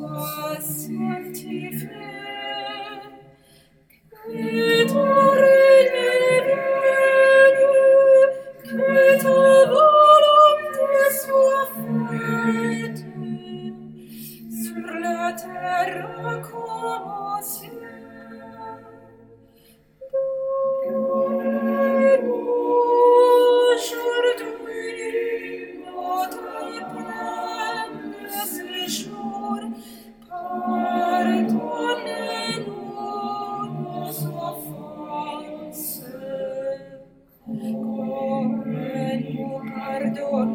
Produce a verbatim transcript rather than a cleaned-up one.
sois sanctifié, que ton règne vienne, que ta volonté soit faite, sur la terre comme au ciel. Donne-nous aujourd'hui notre pain de ce jour. Pardonne-nous nos offenses, comme nous pardonnons